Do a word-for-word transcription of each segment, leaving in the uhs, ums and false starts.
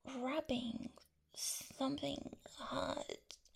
rubbing something hot.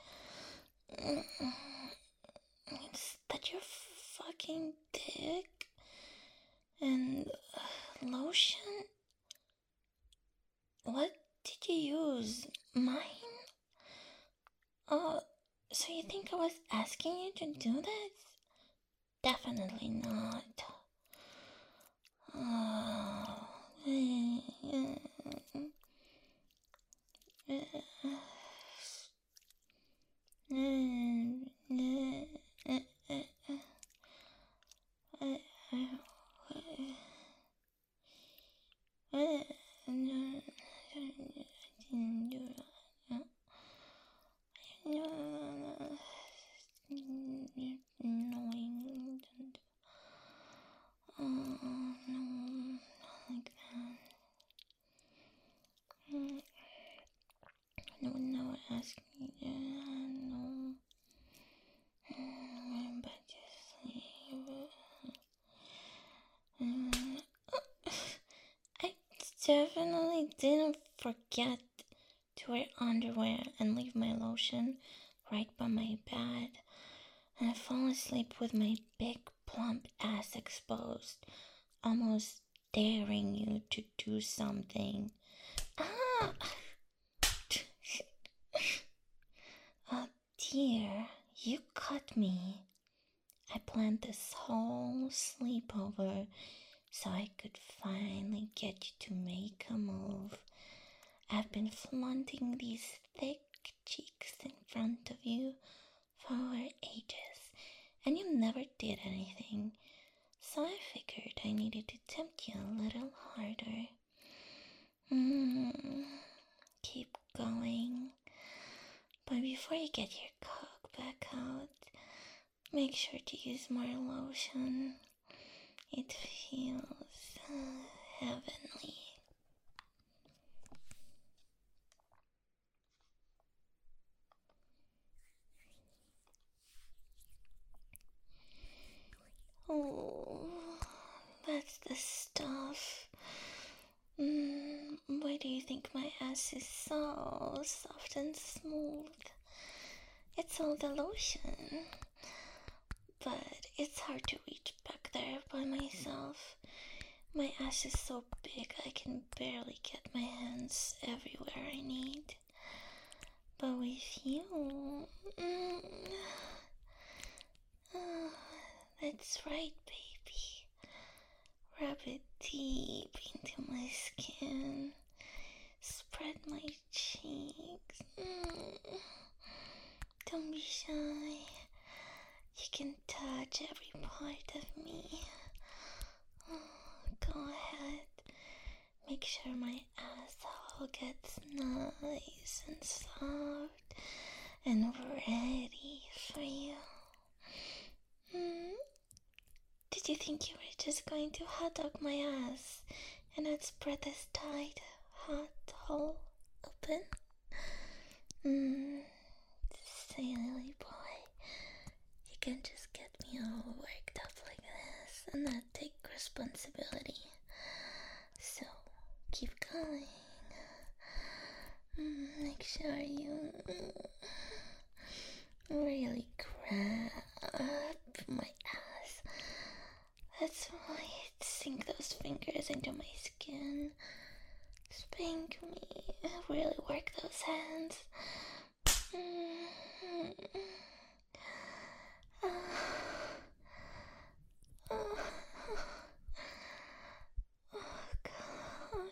Is that your fucking dick? And uh, lotion? What did you use? Mine? Oh, so you think I was asking you to do this? Definitely not. Oh. Oh, no, not like that. No, no, ask me that. No. I'm back to sleep. I definitely didn't forget to wear underwear and leave my lotion right by my bed. And I fall asleep with my big plump ass exposed, almost daring you to do something. Ah! Oh dear, you cut me. I planned this whole sleepover so I could finally get you to make a move. I've been flaunting these thick cheeks in front of you for ages, and you never did anything. So I figured I needed to tempt you a little harder. Mm, keep going. But before you get your cock back out, make sure to use more lotion. It feels uh, heavenly. Oh, that's the stuff. Mm, why do you think my ass is so soft and smooth? It's all the lotion. But it's hard to reach back there by myself. My ass is so big I can barely get my hands everywhere I need. But with you, mm, oh, that's right, baby. Rub it deep into my skin. Spread my cheeks. Mm. Don't be shy. You can touch every part of me. Oh, go ahead. Make sure my asshole gets nice and soft and ready for you. Mm? Did you think you were just going to hot dog my ass and I'd spread this tight, hot hole open? Mm, silly boy. You can just get me all worked up like this and not take responsibility. So, keep going. Mm, make sure you really grab my ass. That's right. Sink those fingers into my skin. Spank me. Really work those hands. Mm-hmm. Uh, uh, oh, God.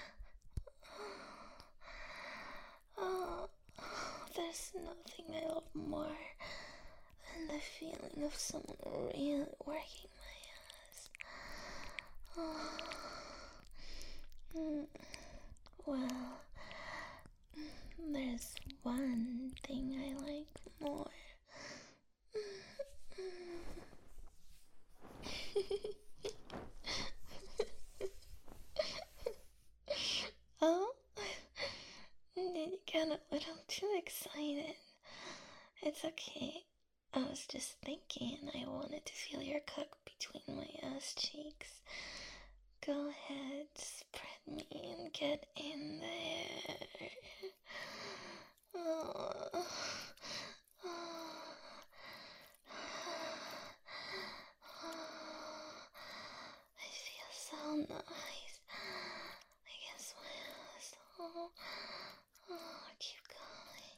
Oh, there's nothing I love more than the feeling of someone really working my ass. Oh. Mm. Well, there's one thing I like more. Oh? Did you get a little too excited? It's okay. I was just thinking I wanted to feel your cock between my ass cheeks. Go ahead, spread me and get in there. Oh, keep going.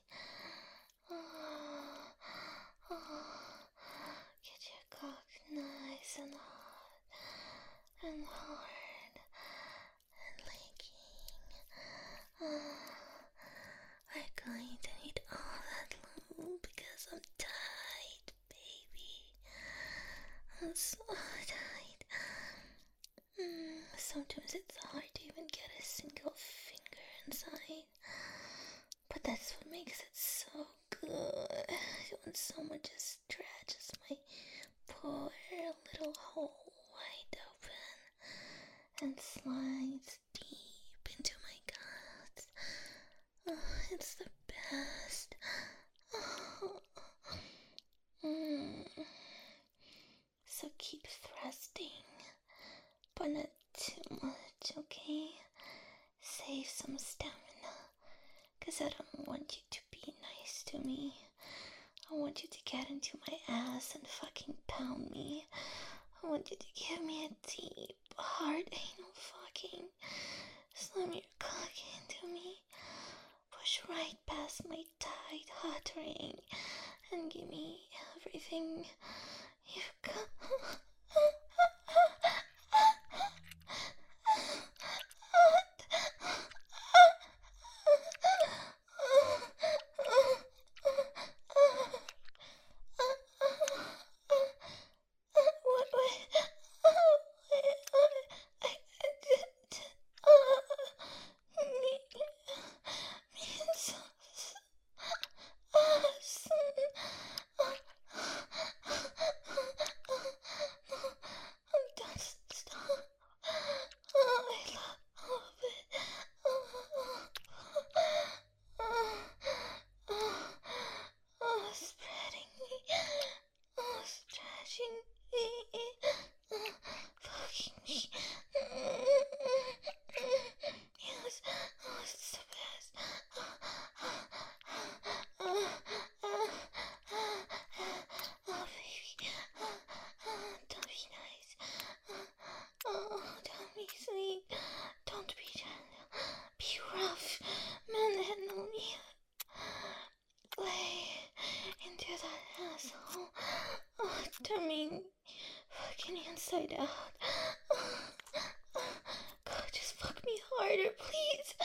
Oh, oh. Get your cock nice and hot and hard and leaking. Oh, we're going to need all that lube because I'm tight, baby. I'm so tight. Mm, sometimes it's hard to even get a single finger inside. But that's what makes it so good. When someone just stretches my poor little hole wide open and slides deep into my guts. Oh, it's the best. Oh. Mm. So keep thrusting, but not too much, okay? Save some stamina, cause I don't want you to be nice to me. I want you to get into my ass and fucking pound me. I want you to give me a deep, hard anal fucking. Slam your cock into me. Push right past my tight hot ring and give me everything you've got. Turn me fucking inside out. God, just fuck me harder, please.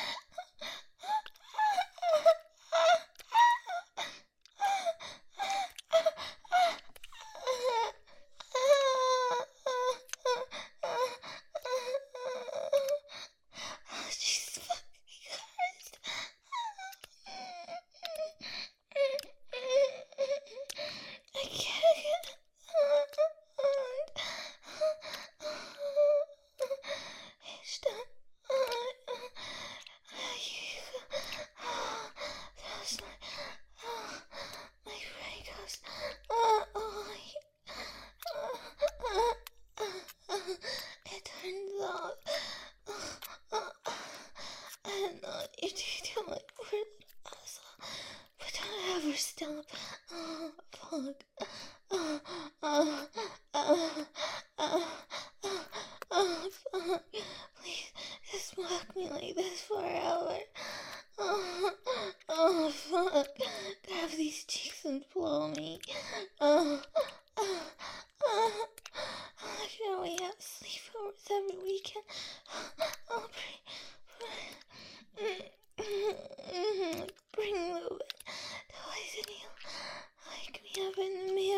Jesus fucking Christ. I can't get it turns out I know you do too much for the asshole, but don't ever stop. Oh, fuck. Oh, oh, oh, oh, oh, oh, fuck. Please, just fuck me like this forever. Oh, oh, fuck. Grab these cheeks and blow me. Oh, oh, oh. Shall we have sleepovers every weekend? I'll bring, bring, bring Lou and toys and you wake me up in the middle.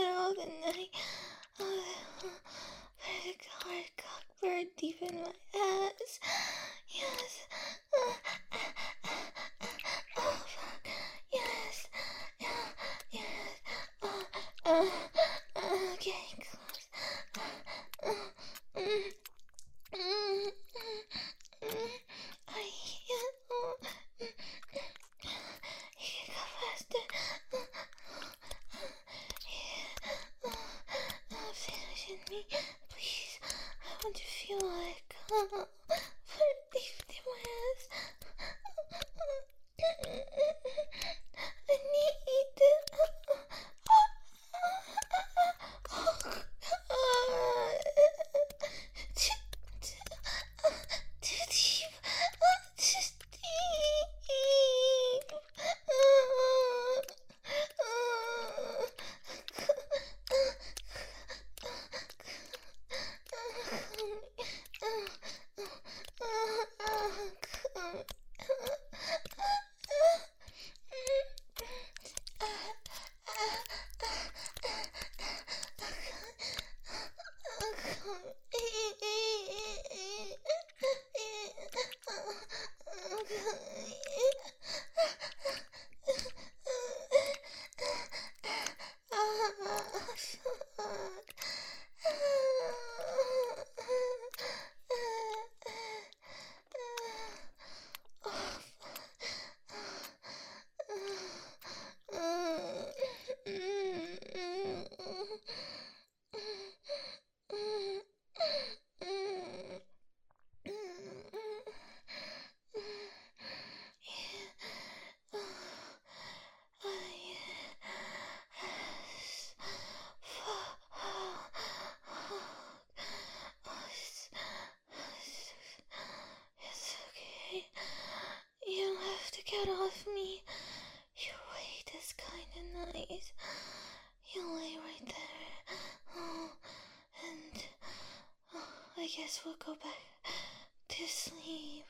Get off me. Your weight is kinda nice. You lay right there. Oh, and oh, I guess we'll go back to sleep.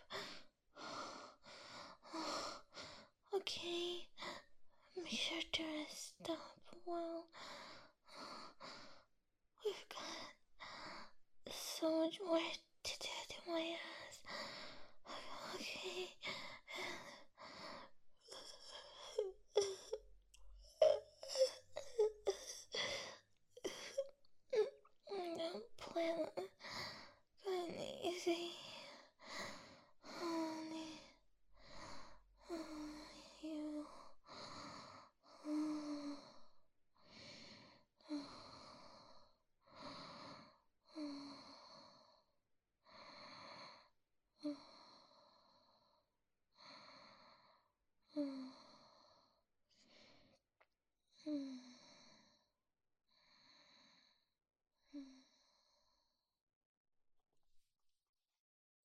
Oh, okay. Make sure to rest up well. We've got so much more to do to my